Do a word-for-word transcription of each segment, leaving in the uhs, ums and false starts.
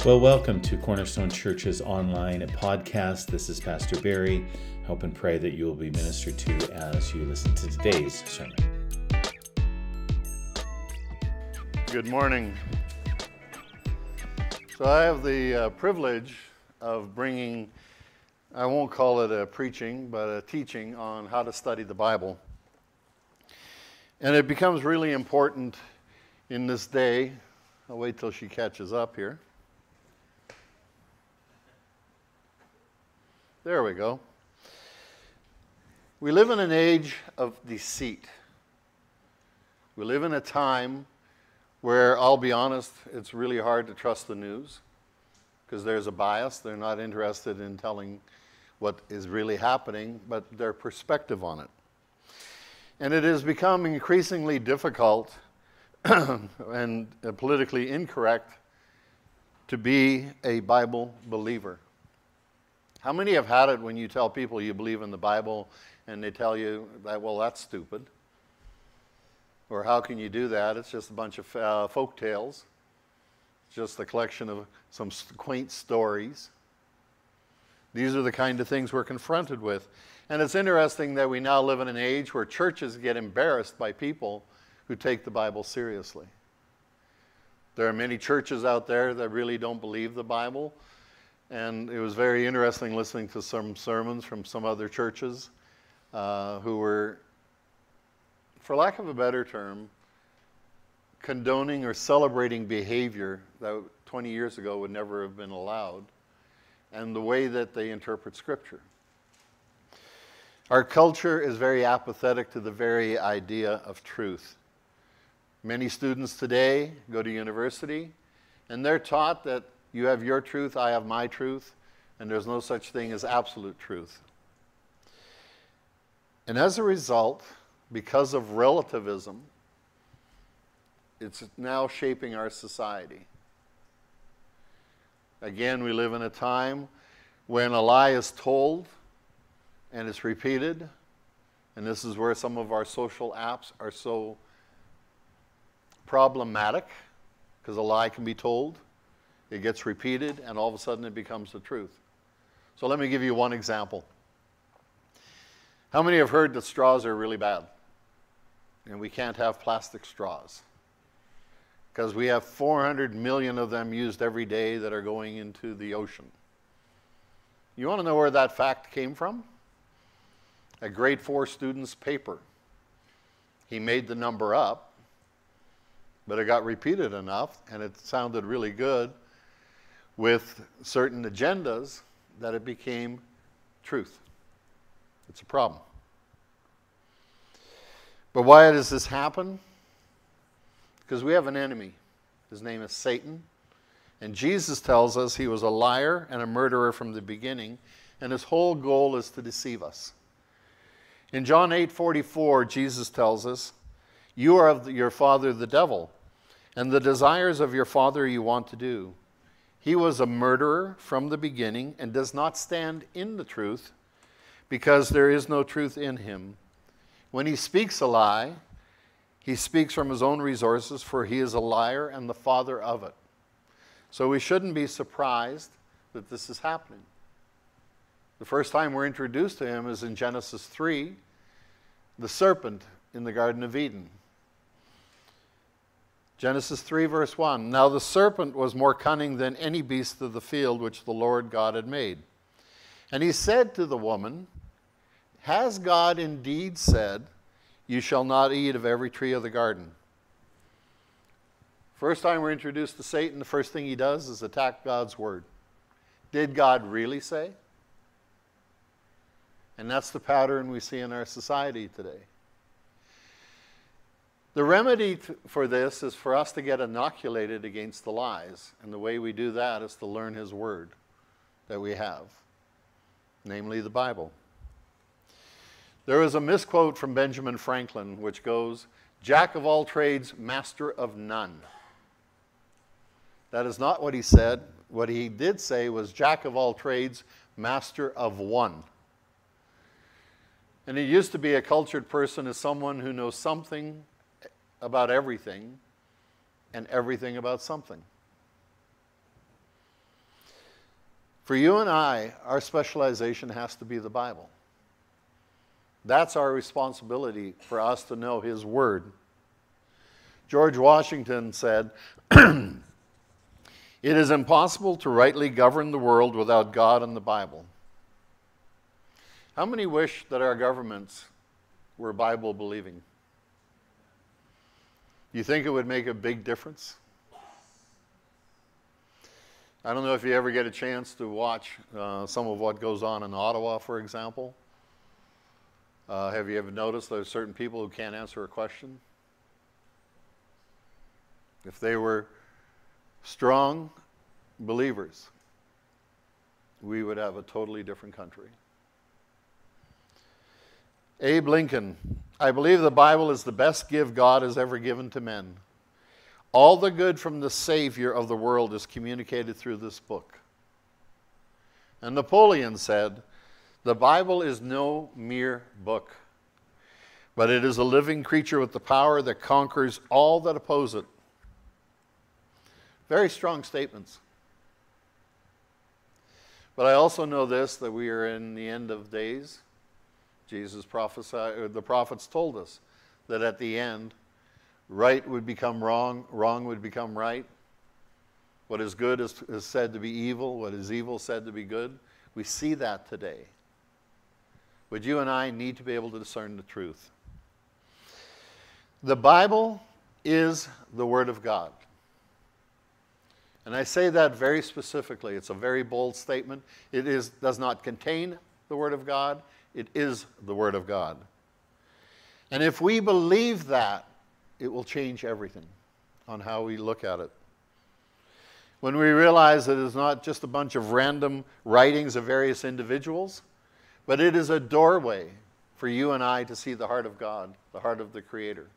Well, welcome to Cornerstone Church's online podcast. This is Pastor Barry. Hope and pray that you will be ministered to as you listen to today's sermon. Good morning. So I have the uh, privilege of bringing, I won't call it a preaching, but a teaching on how to study the Bible. And it becomes really important in this day. I'll wait till she catches up here. There we go. We live in an age of deceit. We live in a time where, I'll be honest, it's really hard to trust the news because there's a bias. They're not interested in telling what is really happening, but their perspective on it. And it has become increasingly difficult and politically incorrect to be a Bible believer. How many have had it when you tell people you believe in the Bible and they tell you that, well, that's stupid? Or how can you do that? It's just a bunch of uh, folk tales. It's just a collection of some quaint stories. These are the kind of things we're confronted with. And it's interesting that we now live in an age where churches get embarrassed by people who take the Bible seriously. There are many churches out there that really don't believe the Bible. And it was very interesting listening to some sermons from some other churches uh, who were, for lack of a better term, condoning or celebrating behavior that twenty years ago would never have been allowed, and the way that they interpret Scripture. Our culture is very apathetic to the very idea of truth. Many students today go to university, and they're taught that you have your truth, I have my truth, and there's no such thing as absolute truth. And as a result, because of relativism, it's now shaping our society. Again, we live in a time when a lie is told and it's repeated, and this is where some of our social apps are so problematic, because a lie can be told. It gets repeated, and all of a sudden it becomes the truth. So let me give you one example. How many have heard that straws are really bad? And we can't have plastic straws because we have four hundred million of them used every day that are going into the ocean. You want to know where that fact came from? A grade four student's paper. He made the number up, but it got repeated enough, and it sounded really good with certain agendas that it became truth. It's a problem. But why does this happen? Because we have an enemy. His name is Satan. And Jesus tells us he was a liar and a murderer from the beginning, and his whole goal is to deceive us. In John eight forty-four, Jesus tells us, "You are of your father the devil, and the desires of your father you want to do. He was a murderer from the beginning and does not stand in the truth because there is no truth in him. When he speaks a lie, he speaks from his own resources, for he is a liar and the father of it." So we shouldn't be surprised that this is happening. The first time we're introduced to him is in Genesis three, the serpent in the Garden of Eden. Genesis three, verse one, "Now the serpent was more cunning than any beast of the field which the Lord God had made. And he said to the woman, 'Has God indeed said, you shall not eat of every tree of the garden?'" First time we're introduced to Satan, the first thing he does is attack God's word. Did God really say? And that's the pattern we see in our society today. The remedy to, for this is for us to get inoculated against the lies. And the way we do that is to learn his word that we have, namely the Bible. There is a misquote from Benjamin Franklin which goes, "Jack of all trades, master of none." That is not what he said. What he did say was Jack of all trades, master of one. And it used to be a cultured person is someone who knows something about everything and everything about something. For you and I, our specialization has to be the Bible. That's our responsibility, for us to know His Word. George Washington said, "It is impossible to rightly govern the world without God and the Bible." How many wish that our governments were Bible-believing? You think it would make a big difference? I don't know if you ever get a chance to watch uh, some of what goes on in Ottawa, for example. Uh, have you ever noticed there's certain people who can't answer a question? If they were strong believers, we would have a totally different country. Abe Lincoln, I believe the Bible is the best gift God has ever given to men. All the good from the Savior of the world is communicated through this book. And Napoleon said, the Bible is no mere book, but it is a living creature with the power that conquers all that oppose it. Very strong statements. But I also know this, that we are in the end of days. Jesus prophesied, or the prophets told us that at the end, right would become wrong, wrong would become right. What is good is, is said to be evil, what is evil said to be good. We see that today. But you and I need to be able to discern the truth. The Bible is the Word of God. And I say that very specifically. It's a very bold statement. It is, does not contain the Word of God. It is the Word of God. And if we believe that, it will change everything on how we look at it. When we realize that it's not just a bunch of random writings of various individuals, but it is a doorway for you and I to see the heart of God, the heart of the Creator.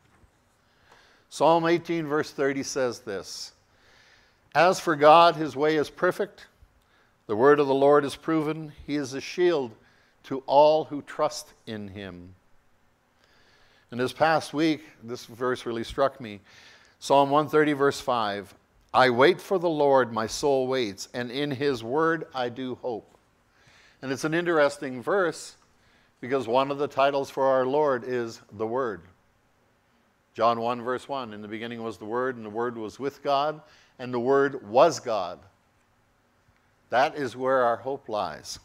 Psalm eighteen, verse thirty says this, as for God, His way is perfect. The word of the Lord is proven. He is a shield to all who trust in Him. And this past week, this verse really struck me. Psalm one thirty, verse five, I wait for the Lord, my soul waits, and in His word I do hope. And it's an interesting verse because one of the titles for our Lord is the Word. John one, verse one, in the beginning was the Word, and the Word was with God, and the Word was God. That is where our hope lies.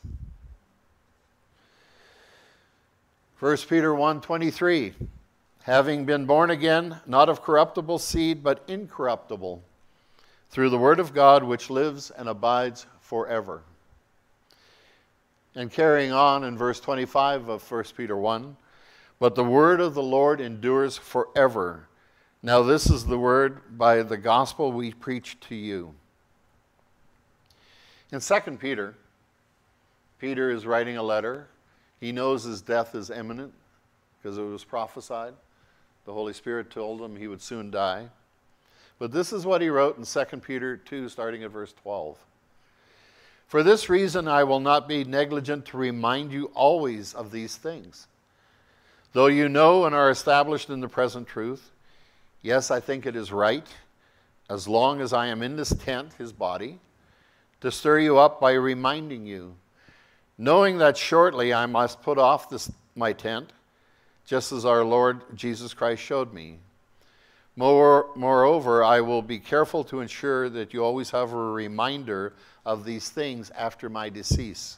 First Peter one twenty-three, having been born again, not of corruptible seed, but incorruptible, through the Word of God, which lives and abides forever. And carrying on in verse twenty-five of First Peter one, but the word of the Lord endures forever. Now this is the word by the gospel we preach to you. In Second Peter, Peter is writing a letter. He knows his death is imminent because it was prophesied. The Holy Spirit told him he would soon die. But this is what he wrote in Second Peter two, starting at verse twelve. For this reason I will not be negligent to remind you always of these things. Though you know and are established in the present truth, yes, I think it is right, as long as I am in this tent, His body, to stir you up by reminding you, knowing that shortly I must put off this my tent, just as our Lord Jesus Christ showed me. More, moreover, I will be careful to ensure that you always have a reminder of these things after my decease.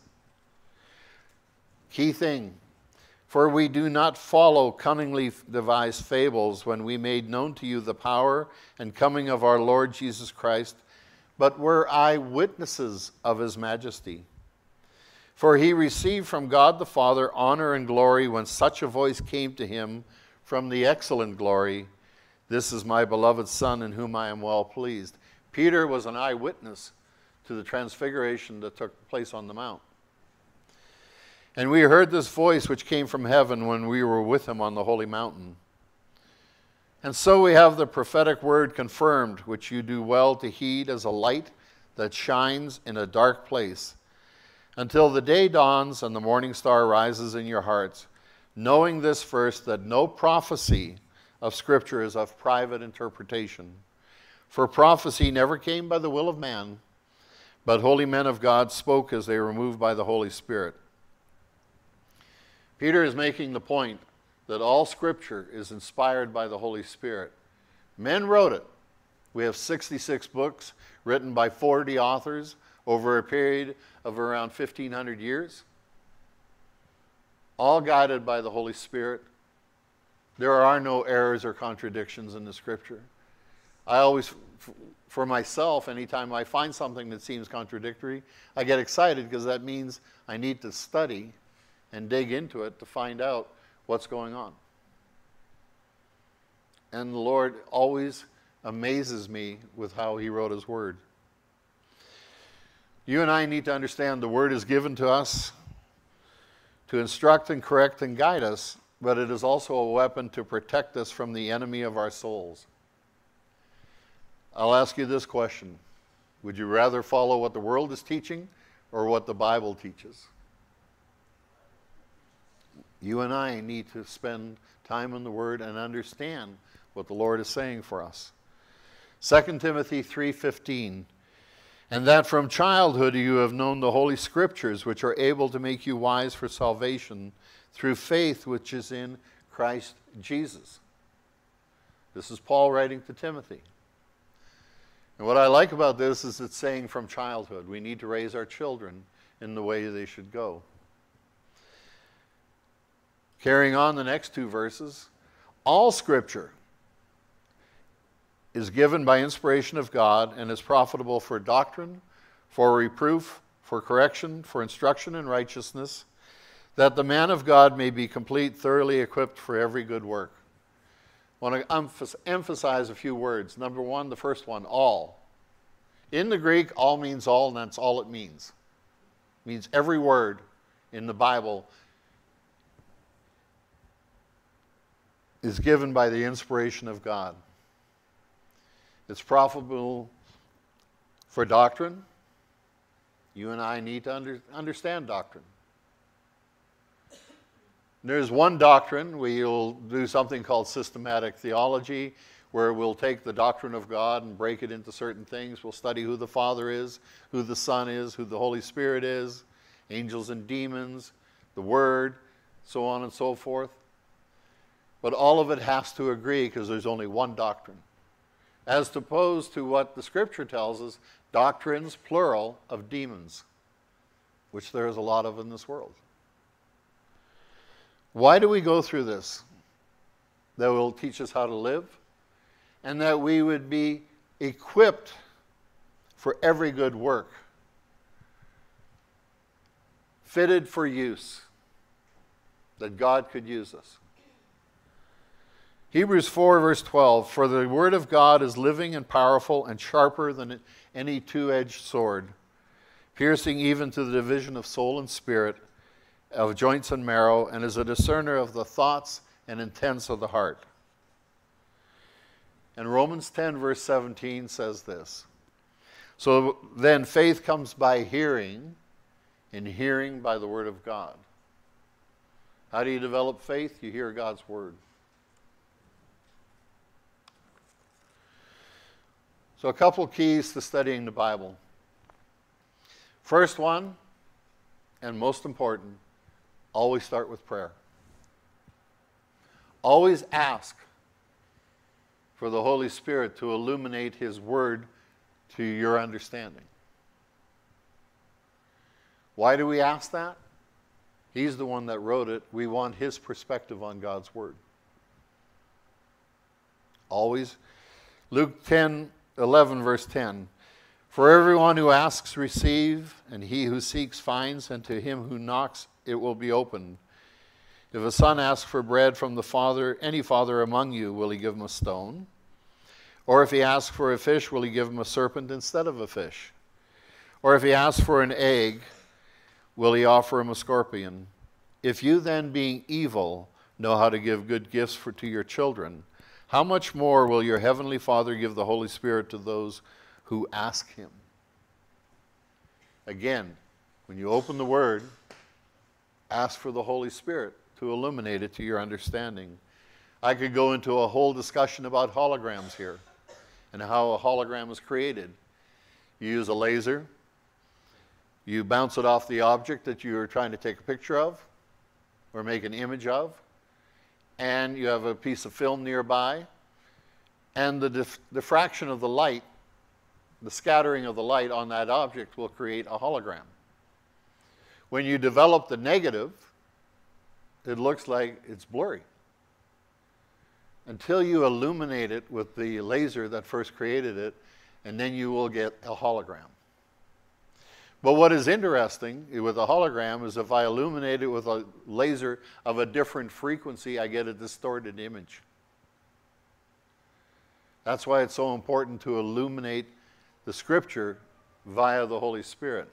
Key thing, for we do not follow cunningly devised fables when we made known to you the power and coming of our Lord Jesus Christ, but were eyewitnesses of His majesty. For He received from God the Father honor and glory when such a voice came to Him from the excellent glory, this is my beloved Son in whom I am well pleased. Peter was an eyewitness to the transfiguration that took place on the mount. And we heard this voice which came from heaven when we were with Him on the holy mountain. And so we have the prophetic word confirmed, which you do well to heed as a light that shines in a dark place, until the day dawns and the morning star rises in your hearts, knowing this first, that no prophecy of Scripture is of private interpretation. For prophecy never came by the will of man, but holy men of God spoke as they were moved by the Holy Spirit. Peter is making the point that all Scripture is inspired by the Holy Spirit. Men wrote it. We have sixty-six books written by forty authors over a period of around fifteen hundred years, all guided by the Holy Spirit. There are no errors or contradictions in the Scripture. I always, for myself, anytime I find something that seems contradictory, I get excited because that means I need to study and dig into it to find out what's going on. And the Lord always amazes me with how He wrote His Word. You and I need to understand the Word is given to us to instruct and correct and guide us, but it is also a weapon to protect us from the enemy of our souls. I'll ask you this question. Would you rather follow what the world is teaching or what the Bible teaches? You and I need to spend time in the Word and understand what the Lord is saying for us. Second Timothy three fifteen, and that from childhood you have known the Holy Scriptures, which are able to make you wise for salvation through faith which is in Christ Jesus. This is Paul writing to Timothy. And what I like about this is it's saying from childhood. We need to raise our children in the way they should go. Carrying on the next two verses, all Scripture is given by inspiration of God and is profitable for doctrine, for reproof, for correction, for instruction in righteousness, that the man of God may be complete, thoroughly equipped for every good work. I want to emphasize a few words. Number one, the first one, all. In the Greek, all means all, and that's all it means. It means every word in the Bible is given by the inspiration of God. It's profitable for doctrine. You and I need to under, understand doctrine. There's one doctrine. We'll do something called systematic theology, where we'll take the doctrine of God and break it into certain things. We'll study who the Father is, who the Son is, who the Holy Spirit is, angels and demons, the Word, so on and so forth. But all of it has to agree because there's only one doctrine. As opposed to what the Scripture tells us, doctrines, plural, of demons, which there is a lot of in this world. Why do we go through this? That will teach us how to live, and that we would be equipped for every good work, fitted for use, that God could use us. Hebrews four verse twelve, for the word of God is living and powerful and sharper than any two-edged sword, piercing even to the division of soul and spirit, of joints and marrow, and is a discerner of the thoughts and intents of the heart. And Romans ten verse seventeen says this, so then faith comes by hearing, and hearing by the word of God. How do you develop faith? You hear God's word. So a couple keys to studying the Bible. First one, and most important, always start with prayer. Always ask for the Holy Spirit to illuminate His Word to your understanding. Why do we ask that? He's the one that wrote it. We want His perspective on God's Word. Always. Luke ten eleven verse ten, for everyone who asks receives, and he who seeks finds, and to him who knocks it will be opened. If a son asks for bread from the father, any father among you, will he give him a stone? Or if he asks for a fish, will he give him a serpent instead of a fish? Or if he asks for an egg, will he offer him a scorpion? If you then, being evil, know how to give good gifts for, to your children, how much more will your heavenly Father give the Holy Spirit to those who ask Him? Again, when you open the Word, ask for the Holy Spirit to illuminate it to your understanding. I could go into a whole discussion about holograms here and how a hologram is created. You use a laser, You bounce it off the object that you're trying to take a picture of or make an image of, and you have a piece of film nearby, and the dif- diffraction of the light, the scattering of the light on that object will create a hologram. When you develop the negative, it looks like it's blurry. Until you illuminate it with the laser that first created it, and then you will get a hologram. But what is interesting with a hologram is if I illuminate it with a laser of a different frequency, I get a distorted image. That's why it's so important to illuminate the Scripture via the Holy Spirit.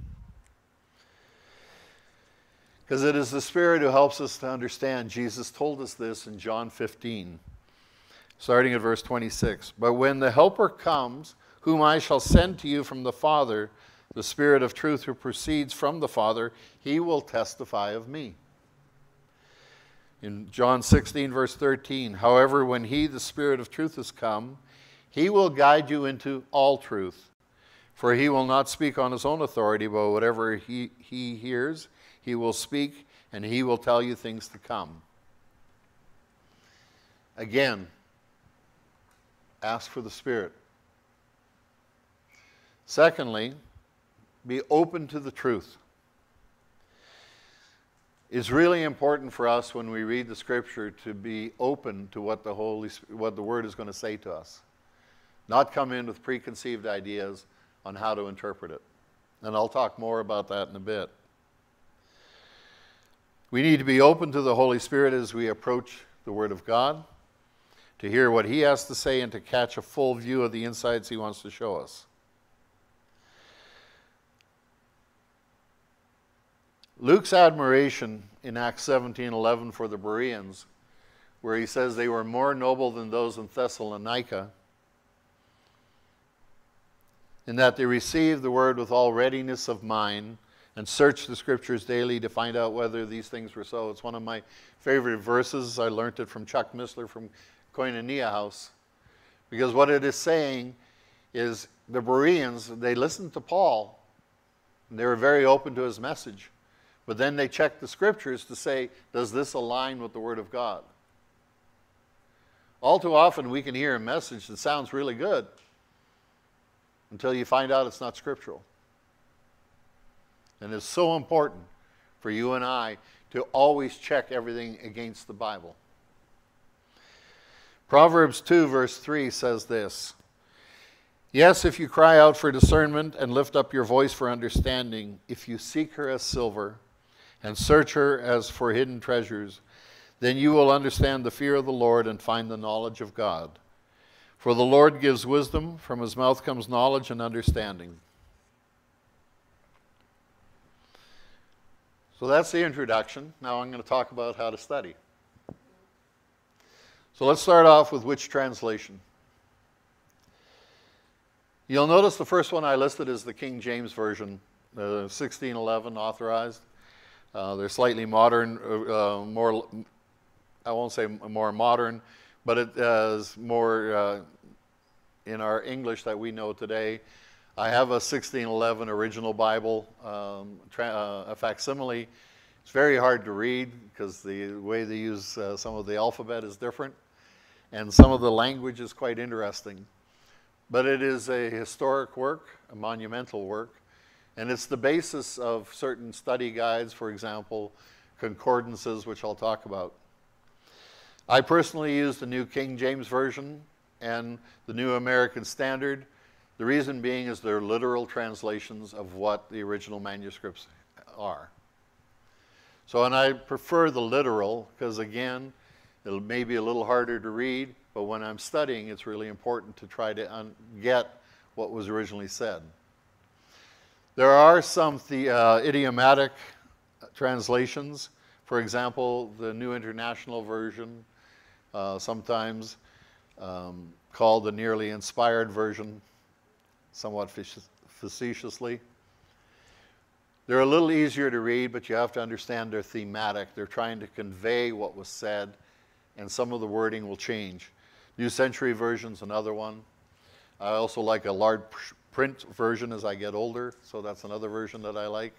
Because it is the Spirit who helps us to understand. Jesus told us this in John fifteen, starting at verse twenty-six. But when the Helper comes, whom I shall send to you from the Father, the Spirit of truth who proceeds from the Father, he will testify of me. In John sixteen, verse thirteen, however, when he, the Spirit of truth, has come, he will guide you into all truth. For he will not speak on his own authority, but whatever he, he hears, he will speak, and he will tell you things to come. Again, ask for the Spirit. Secondly, be open to the truth. It's really important for us when we read the Scripture to be open to what the Holy, what the Word is going to say to us. Not come in with preconceived ideas on how to interpret it. And I'll talk more about that in a bit. We need to be open to the Holy Spirit as we approach the Word of God, to hear what He has to say and to catch a full view of the insights He wants to show us. Luke's admiration in Acts seventeen eleven for the Bereans, where he says they were more noble than those in Thessalonica, in that they received the word with all readiness of mind and searched the Scriptures daily to find out whether these things were so. It's one of my favorite verses. I learned it from Chuck Missler from Koinonia House. Because what it is saying is the Bereans, they listened to Paul, and they were very open to his message. But then they checked the Scriptures to say, does this align with the Word of God? All too often we can hear a message that sounds really good until you find out it's not scriptural. And it's so important for you and I to always check everything against the Bible. Proverbs two verse three says this, yes, if you cry out for discernment and lift up your voice for understanding, if you seek her as silver and search her as for hidden treasures, then you will understand the fear of the Lord and find the knowledge of God. For the Lord gives wisdom, from his mouth comes knowledge and understanding. So that's the introduction. Now I'm going to talk about how to study. So let's start off with which translation. You'll notice the first one I listed is the King James Version, the sixteen eleven authorized. Uh, they're slightly modern, uh, more, I won't say more modern, but it is more uh, in our English that we know today. I have a sixteen eleven original Bible, um, tra- uh, a facsimile. It's very hard to read because the way they use uh, some of the alphabet is different, and some of the language is quite interesting. But it is a historic work, a monumental work, and it's the basis of certain study guides, for example, concordances, which I'll talk about. I personally use the New King James Version and the New American Standard. The reason being is they're literal translations of what the original manuscripts are. So, and I prefer the literal because, again, it may be a little harder to read, but when I'm studying, it's really important to try to un- get what was originally said. There are some the, uh, idiomatic translations. For example, the New International Version, uh, sometimes um, called the Nearly Inspired Version, somewhat facetiously. They're a little easier to read, but you have to understand they're thematic. They're trying to convey what was said, and some of the wording will change. New Century Version's another one. I also like a large print version as I get older, so that's another version that I like.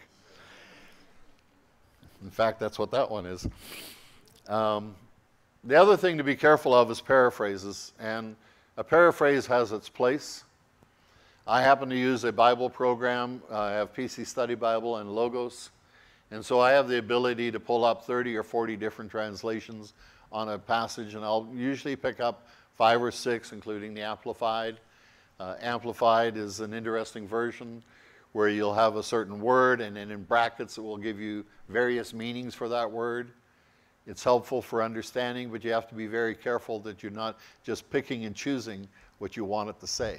In fact, that's what that one is. Um, the other thing to be careful of is paraphrases, and a paraphrase has its place. I happen to use a Bible program. Uh, I have P C Study Bible and Logos, and so I have the ability to pull up thirty or forty different translations on a passage, and I'll usually pick up five or six, including the Amplified. Uh, Amplified is an interesting version where you'll have a certain word, and then in brackets it will give you various meanings for that word. It's helpful for understanding, but you have to be very careful that you're not just picking and choosing what you want it to say.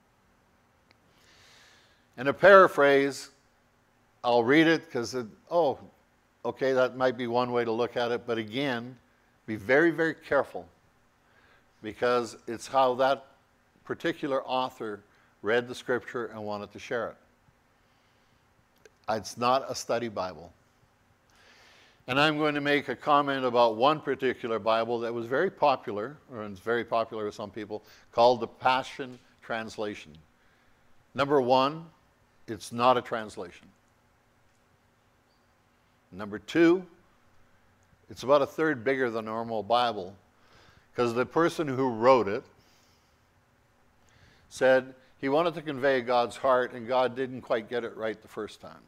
And a paraphrase, I'll read it because, it, oh, okay, that might be one way to look at it, but again, be very, very careful, because it's how that particular author read the scripture and wanted to share it. It's not a study Bible. And I'm going to make a comment about one particular Bible that was very popular, or it's very popular with some people, called the Passion Translation. Number one, it's not a translation. Number two, it's about a third bigger than a normal Bible, because the person who wrote it said he wanted to convey God's heart, and God didn't quite get it right the first time.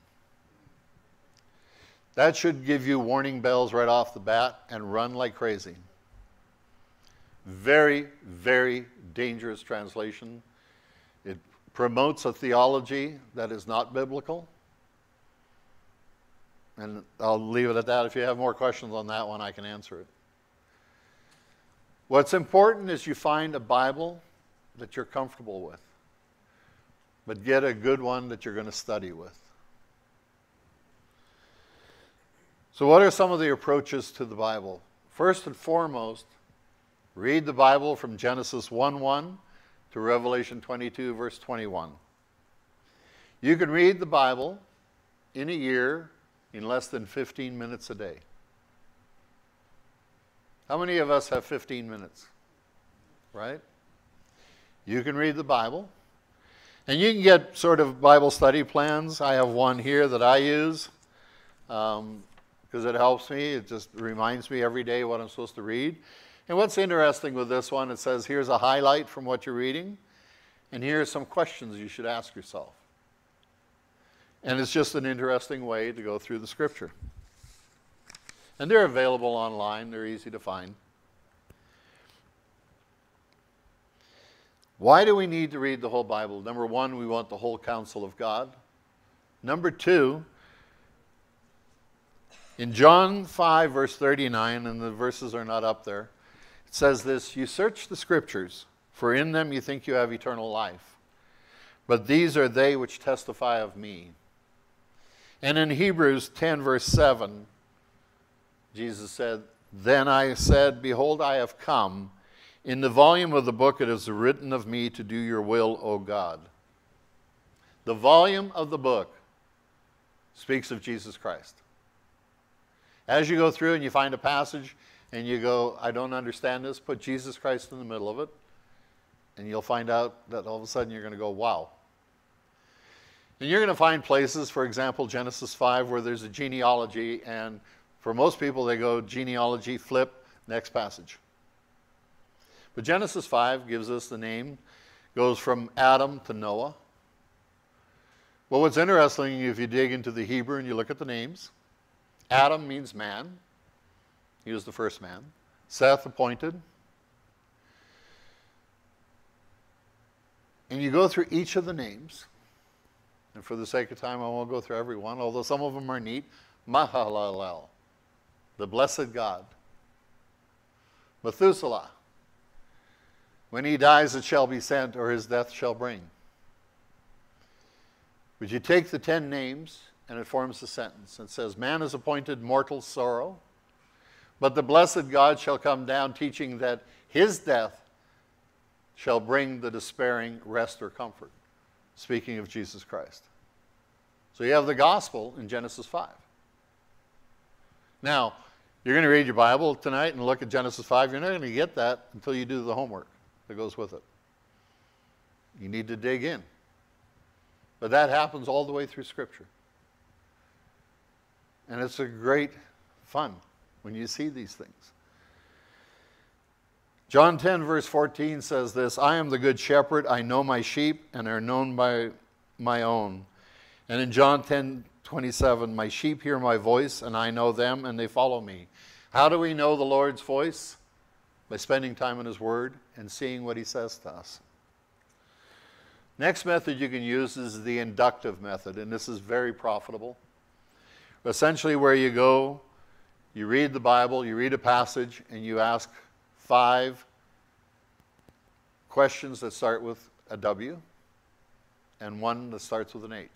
That should give you warning bells right off the bat and run like crazy. Very, very dangerous translation. It promotes a theology that is not biblical. And I'll leave it at that. If you have more questions on that one, I can answer it. What's important is you find a Bible that you're comfortable with, but get a good one that you're going to study with. So what are some of the approaches to the Bible? First and foremost, read the Bible from Genesis one one to Revelation twenty-two, verse twenty-one. You can read the Bible in a year in less than fifteen minutes a day. How many of us have fifteen minutes? Right? You can read the Bible. And you can get sort of Bible study plans. I have one here that I use. Um, because it helps me. It just reminds me every day what I'm supposed to read. And what's interesting with this one, it says here's a highlight from what you're reading, and here are some questions you should ask yourself. And it's just an interesting way to go through the scripture. And they're available online. They're easy to find. Why do we need to read the whole Bible? Number one, we want the whole counsel of God. Number two, in John five, verse thirty-nine, and the verses are not up there, it says this: you search the scriptures, for in them you think you have eternal life. But these are they which testify of me. And in Hebrews ten, verse seven, Jesus said, then I said, behold, I have come. In the volume of the book it is written of me to do your will, O God. The volume of the book speaks of Jesus Christ. As you go through and you find a passage and you go, I don't understand this, put Jesus Christ in the middle of it, and you'll find out that all of a sudden you're going to go, wow. And you're going to find places, for example, Genesis five, where there's a genealogy, and for most people they go genealogy, flip, next passage. But Genesis five gives us the name, goes from Adam to Noah. Well, what's interesting, if you dig into the Hebrew and you look at the names, Adam means man. He was the first man. Seth, appointed. And you go through each of the names. And for the sake of time, I won't go through every one, although some of them are neat. Mahalalel, the blessed God. Methuselah, when he dies it shall be sent, or his death shall bring. But you take the ten names, and it forms a sentence. It says, man is appointed mortal sorrow, but the blessed God shall come down, teaching that his death shall bring the despairing rest or comfort. Speaking of Jesus Christ. So you have the gospel in Genesis five. Now, you're going to read your Bible tonight and look at Genesis five. You're not going to get that until you do the homework that goes with it. You need to dig in. But that happens all the way through Scripture. And it's a great fun when you see these things. John ten, verse fourteen says this, I am the good shepherd, I know my sheep, and are known by my own. And in John ten, twenty-seven, my sheep hear my voice, and I know them, and they follow me. How do we know the Lord's voice? By spending time in His Word and seeing what He says to us. Next method you can use is the inductive method, and this is very profitable. Essentially where you go, you read the Bible, you read a passage, and you ask five questions that start with a W and one that starts with an H.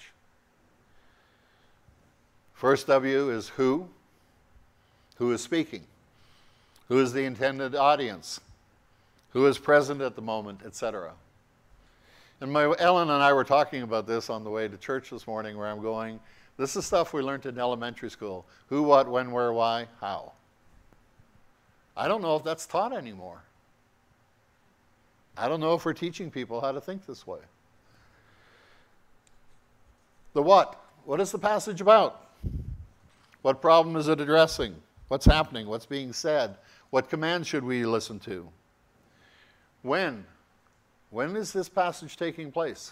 First W is who, who is speaking, who is the intended audience, who is present at the moment, et cetera. And my, Ellen and I were talking about this on the way to church this morning, where I'm going, this is stuff we learned in elementary school. Who, what, when, where, why, how. I don't know if that's taught anymore. I don't know if we're teaching people how to think this way. The what. What is the passage about? What problem is it addressing? What's happening? What's being said? What command should we listen to? When? When is this passage taking place?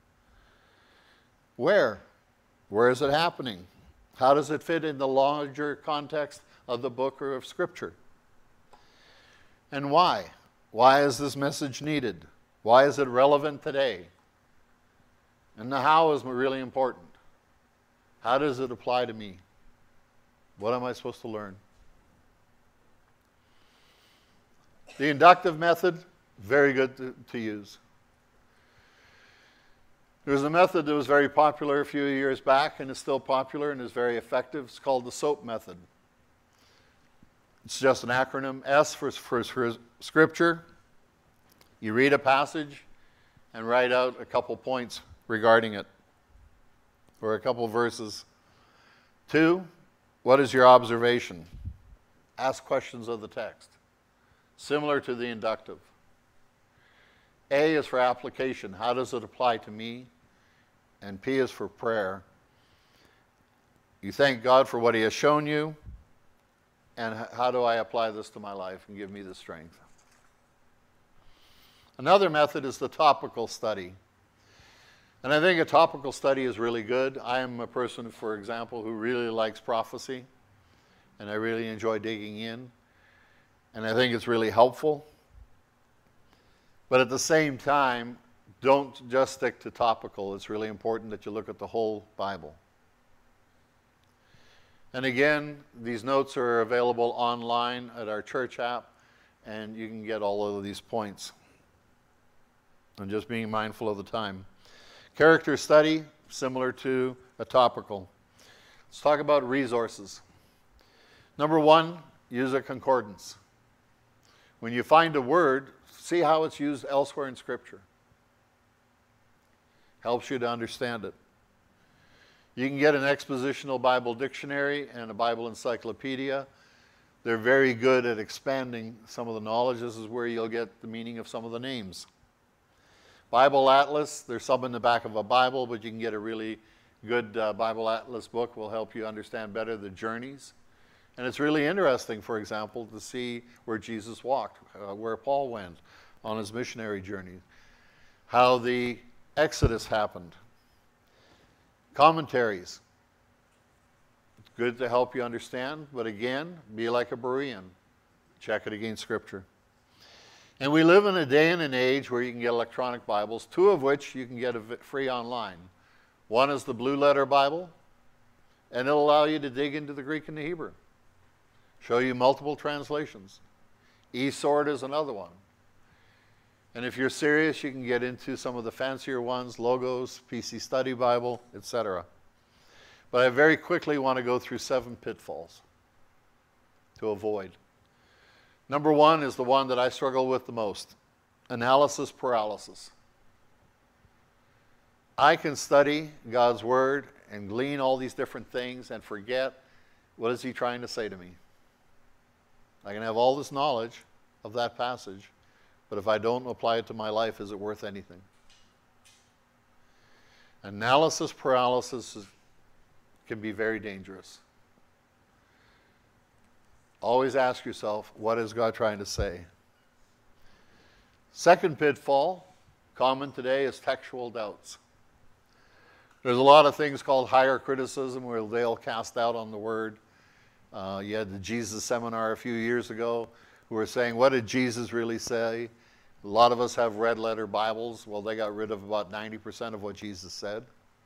Where? Where is it happening? How does it fit in the larger context of the book or of Scripture? And why? Why is this message needed? Why is it relevant today? And the how is really important. How does it apply to me? What am I supposed to learn? The inductive method, very good to, to use. There's a method that was very popular a few years back and is still popular and is very effective. It's called the SOAP method. It's just an acronym. S for, for, for Scripture. You read a passage and write out a couple points regarding it, or a couple verses. Two, what is your observation? Ask questions of the text, similar to the inductive. A is for application. How does it apply to me? And P is for prayer. You thank God for what He has shown you, and how do I apply this to my life and give me the strength? Another method is the topical study. And I think a topical study is really good. I am a person, for example, who really likes prophecy, and I really enjoy digging in, and I think it's really helpful. But at the same time, don't just stick to topical. It's really important that you look at the whole Bible. And again, these notes are available online at our church app, and you can get all of these points. And just being mindful of the time. Character study, similar to a topical. Let's talk about resources. Number one, use a concordance. When you find a word, see how it's used elsewhere in Scripture. Helps you to understand it. You can get an expositional Bible dictionary and a Bible encyclopedia. They're very good at expanding some of the knowledge. This is where you'll get the meaning of some of the names. Bible Atlas, there's some in the back of a Bible, but you can get a really good uh, Bible Atlas book. Will help you understand better the journeys. And it's really interesting, for example, to see where Jesus walked, uh, where Paul went on his missionary journey, how the Exodus happened. Commentaries. It's good to help you understand, but again, be like a Berean. Check it against Scripture. And we live in a day and an age where you can get electronic Bibles, two of which you can get free online. One is the Blue Letter Bible, and it'll allow you to dig into the Greek and the Hebrew. Show you multiple translations. eSword is another one. And if you're serious, you can get into some of the fancier ones, Logos, P C Study Bible, et cetera. But I very quickly want to go through seven pitfalls to avoid. Number one is the one that I struggle with the most, analysis paralysis. I can study God's Word and glean all these different things and forget, what is He trying to say to me? I can have all this knowledge of that passage, but if I don't apply it to my life, is it worth anything? Analysis paralysis is, can be very dangerous. Always ask yourself, what is God trying to say? Second pitfall, common today, is textual doubts. There's a lot of things called higher criticism where they'll cast doubt on the word. Uh, you had the Jesus seminar a few years ago who were saying, what did Jesus really say? A lot of us have red letter Bibles. Well, they got rid of about ninety percent of what Jesus said.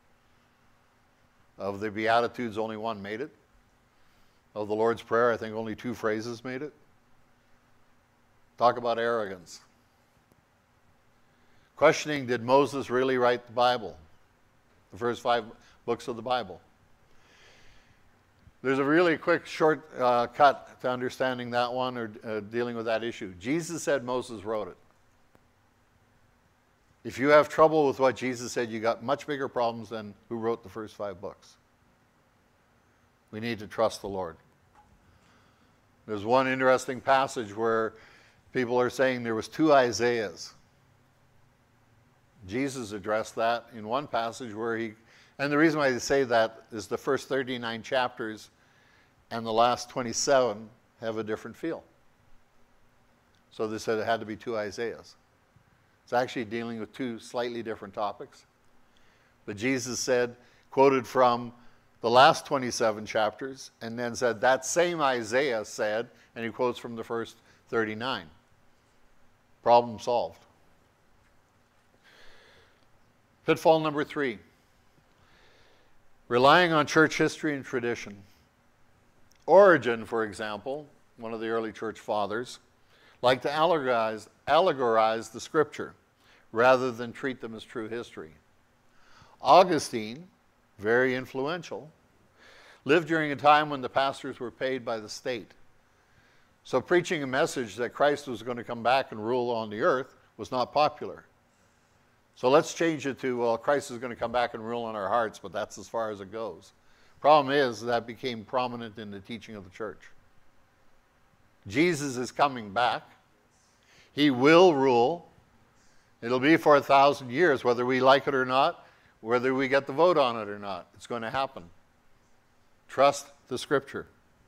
Of the Beatitudes, only one made it. Of the Lord's Prayer, I think only two phrases made it. Talk about arrogance. Questioning, did Moses really write the Bible? The first five books of the Bible. There's a really quick short uh, cut to understanding that one or uh, dealing with that issue. Jesus said Moses wrote it. If you have trouble with what Jesus said, you got much bigger problems than who wrote the first five books. We need to trust the Lord. There's one interesting passage where people are saying there was two Isaiahs. Jesus addressed that in one passage where he, and the reason why they say that is the first thirty-nine chapters and the last twenty-seven have a different feel. So they said it had to be two Isaiahs. It's actually dealing with two slightly different topics. But Jesus said, quoted from the last twenty-seven chapters, and then said that same Isaiah said, and he quotes from the first thirty-nine. Problem solved. Pitfall number three, relying on church history and tradition. Origen, for example, one of the early church fathers, liked to allegorize, allegorize the scripture rather than treat them as true history. Augustine, very influential, lived during a time when the pastors were paid by the state. So preaching a message that Christ was going to come back and rule on the earth was not popular. So let's change it to, well, Christ is going to come back and rule on our hearts, but that's as far as it goes. Problem is, that became prominent in the teaching of the church. Jesus is coming back. He will rule. It'll be for a thousand years, whether we like it or not, whether we get the vote on it or not. It's going to happen. Trust the scripture.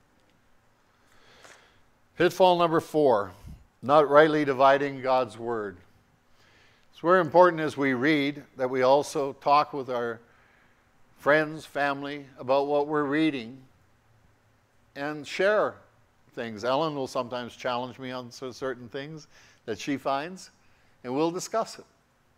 Pitfall number four, not rightly dividing God's word. It's very important as we read that we also talk with our friends, family, about what we're reading and share things. Ellen will sometimes challenge me on certain things that she finds, and we'll discuss it.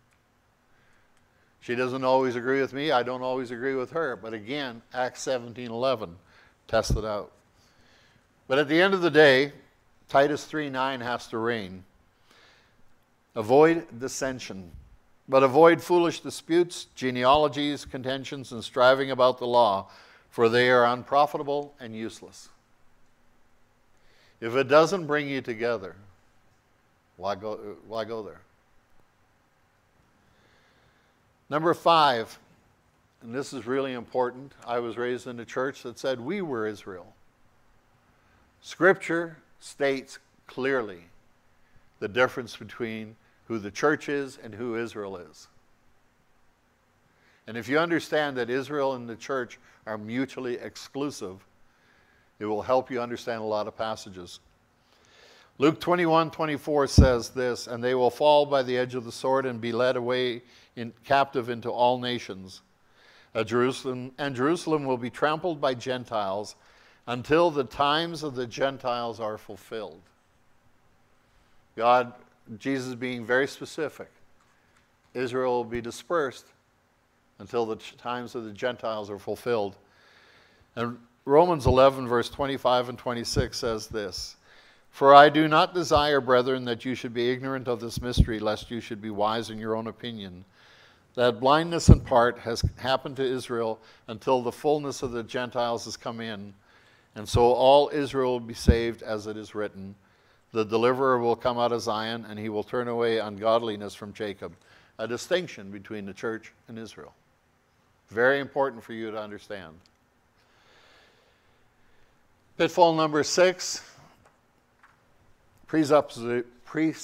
She doesn't always agree with me. I don't always agree with her. But again, Acts seventeen eleven, test it out. But at the end of the day, Titus three nine has to reign. Avoid dissension, but avoid foolish disputes, genealogies, contentions, and striving about the law, for they are unprofitable and useless. If it doesn't bring you together, why go, why go there? Number five, and this is really important. I was raised in a church that said we were Israel. Scripture states clearly the difference between who the church is and who Israel is. And if you understand that Israel and the church are mutually exclusive, it will help you understand a lot of passages. Luke twenty-one twenty-four says this, and they will fall by the edge of the sword and be led away in captive into all nations. Uh, Jerusalem, and Jerusalem will be trampled by Gentiles until the times of the Gentiles are fulfilled. God, Jesus being very specific, Israel will be dispersed until the times of the Gentiles are fulfilled. And Romans eleven verse twenty-five and twenty-six says this, for I do not desire, brethren, that you should be ignorant of this mystery, lest you should be wise in your own opinion, that blindness in part has happened to Israel until the fullness of the Gentiles has come in, and so all Israel will be saved, as it is written, the deliverer will come out of Zion, and he will turn away ungodliness from Jacob. A distinction between the church and Israel. Very important for you to understand. Pitfall number six,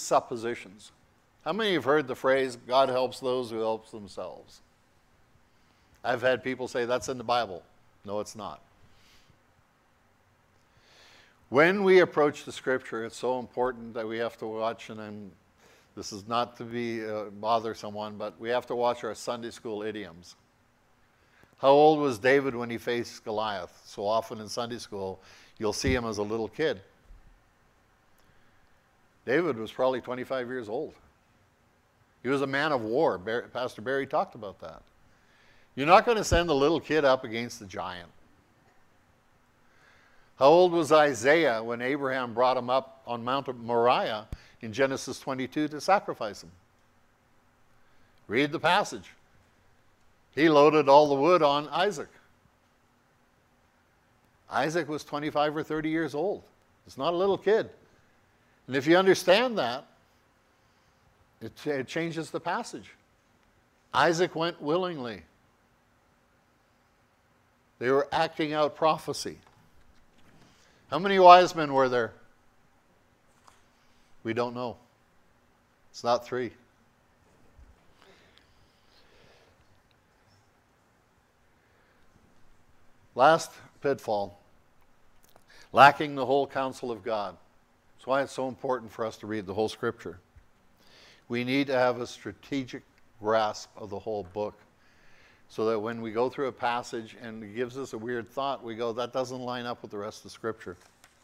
presuppositions. How many have heard the phrase, God helps those who help themselves? I've had people say that's in the Bible. No, it's not. When we approach the Scripture, it's so important that we have to watch, and I'm, this is not to be uh, bother someone, but we have to watch our Sunday school idioms. How old was David when he faced Goliath? So often in Sunday school, you'll see him as a little kid. David was probably twenty-five years old. He was a man of war. Barry, Pastor Barry talked about that. You're not going to send a little kid up against the giant. How old was Isaiah when Abraham brought him up on Mount Moriah in Genesis twenty-two to sacrifice him? Read the passage. He loaded all the wood on Isaac. Isaac was twenty-five or thirty years old. It's not a little kid. And if you understand that, it, it changes the passage. Isaac went willingly. They were acting out prophecy. How many wise men were there? We don't know. It's not three. Last pitfall, lacking the whole counsel of God. That's why it's so important for us to read the whole Scripture. We need to have a strategic grasp of the whole book, so that when we go through a passage and it gives us a weird thought, we go, that doesn't line up with the rest of the Scripture.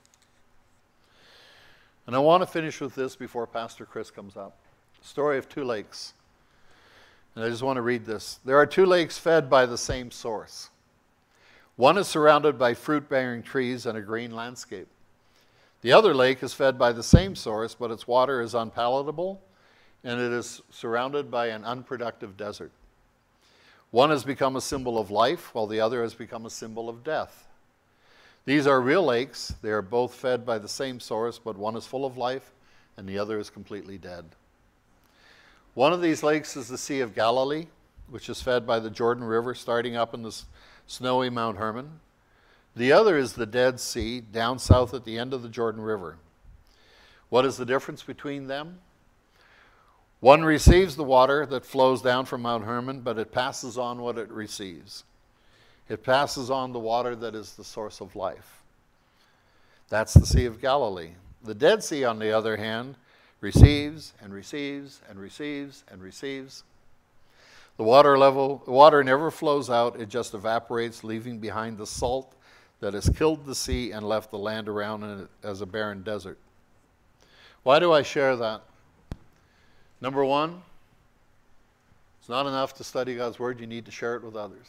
And I want to finish with this before Pastor Chris comes up. Story of two lakes. And I just want to read this. There are two lakes fed by the same source. One is surrounded by fruit-bearing trees and a green landscape. The other lake is fed by the same source, but its water is unpalatable, and it is surrounded by an unproductive desert. One has become a symbol of life, while the other has become a symbol of death. These are real lakes. They are both fed by the same source, but one is full of life, and the other is completely dead. One of these lakes is the Sea of Galilee, which is fed by the Jordan River, starting up in the snowy Mount Hermon. The other is the Dead Sea, down south at the end of the Jordan River. What is the difference between them? One receives the water that flows down from Mount Hermon, but it passes on what it receives. It passes on the water that is the source of life. That's the Sea of Galilee. The Dead Sea, on the other hand, receives and receives and receives and receives. The water level, the water never flows out, it just evaporates, leaving behind the salt that has killed the sea and left the land around it as a barren desert. Why do I share that? Number one, it's not enough to study God's Word, you need to share it with others.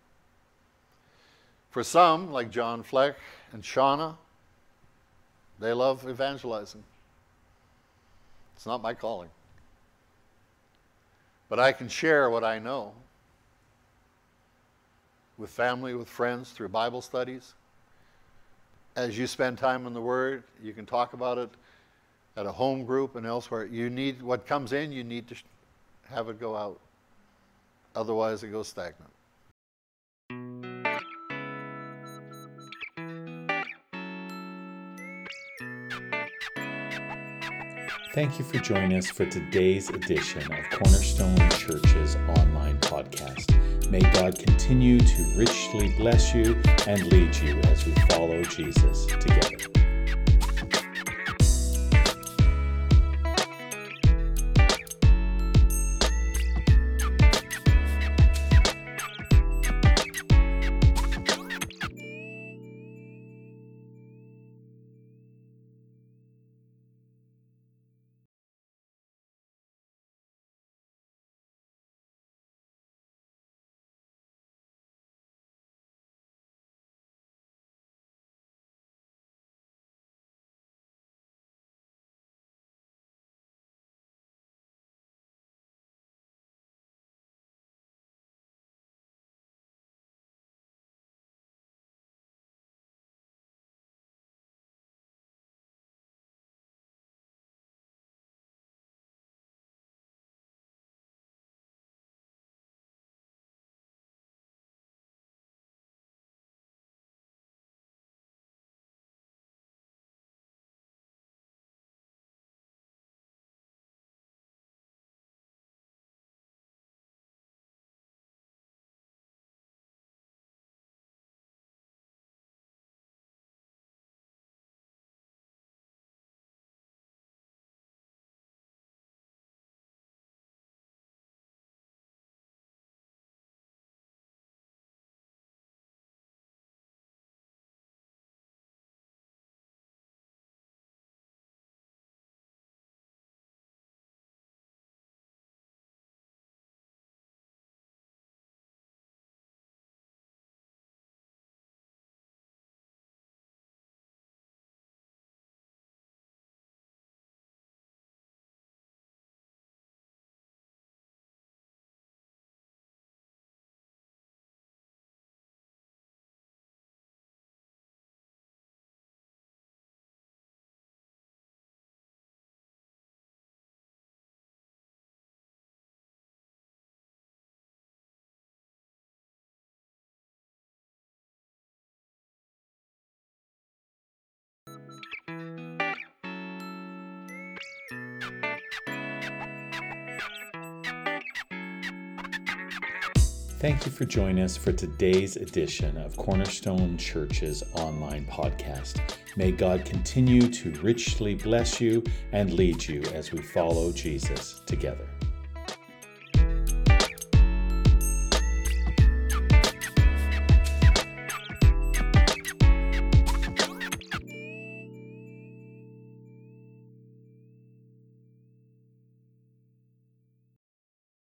For some, like John Fleck and Shauna, they love evangelizing. It's not my calling. But I can share what I know with family, with friends, through Bible studies. As you spend time in the Word, you can talk about it at a home group and elsewhere. You need, what comes in, you need to have it go out. Otherwise, it goes stagnant. Thank you for joining us for today's edition of Cornerstone Church's online podcast. May God continue to richly bless you and lead you as we follow Jesus together. Thank you for joining us for today's edition of Cornerstone Church's online podcast. May God continue to richly bless you and lead you as we follow Jesus together.